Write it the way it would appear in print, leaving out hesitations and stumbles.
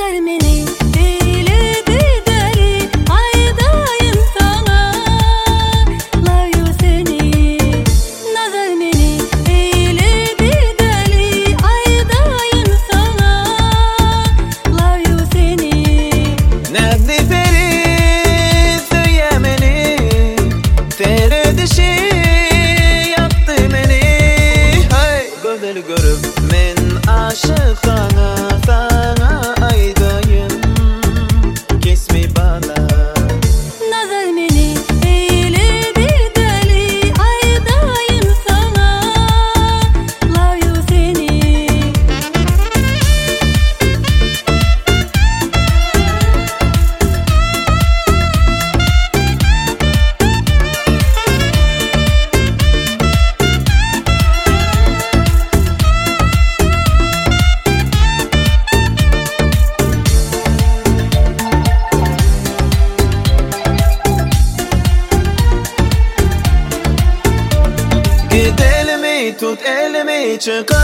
Nazar beni eyledi deli, aydayım sana. Love you seni. Nazar beni eyledi deli, aydayım sana. Love you seni. Nerede Ferit söylemeni, tere dişi yaktı beni. Hey, gözleri görüp men aşık sana, sana aydayım, kesme bana. Nazar beni eyledi deli, aydayım sana. Love you seni. Git elimi tut elimi çıkar